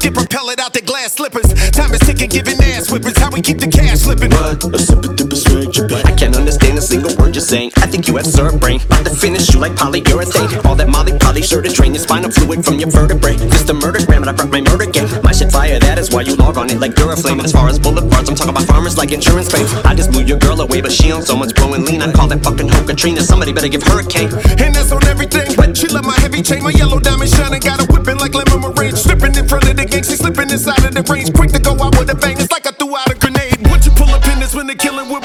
get propelled out the glass slippers. Time is ticking, giving ass whippers. How we keep the cash slipping. What? A super duper straight Japan. I can't understand a single word you're saying. I think you have syrup brain. About to finish you like polyurethane. All that Molly Polly sure to drain your spinal fluid from your vertebrae. Just a murder gram, but I brought my murder game. My shit fire, that is why you log on it like Duraflame. And as far as boulevards, I'm talking about farmers like insurance claims. I just blew your girl away, but she on so much blowing lean. I call that fucking hoe Katrina. Somebody better give her a cane. And that's on everything. She love my heavy chain, my yellow diamond shining. Got her whipping like lemon meringue. Stripping in front of the gang, she slipping inside of the range. Quick to go out with a bang, it's like a